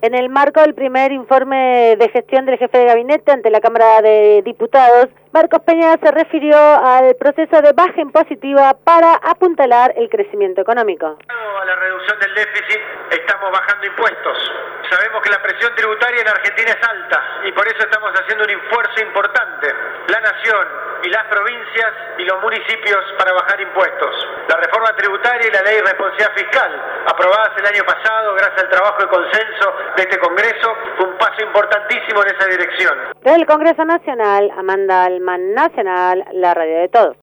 En el marco del primer informe de gestión del jefe de gabinete ante la Cámara de Diputados, Marcos Peña se refirió al proceso de baja impositiva para apuntalar el crecimiento económico. A la reducción del déficit estamos bajando impuestos. Sabemos que la presión tributaria en Argentina es alta y por eso estamos haciendo un esfuerzo importante, la nación y las provincias y los municipios, para bajar impuestos. La reforma tributaria y la ley de responsabilidad fiscal, aprobadas el año pasado gracias al trabajo de consenso de este Congreso, fue un paso importantísimo en esa dirección. Del Congreso Nacional, Amanda Alman, Nacional, la radio de todos.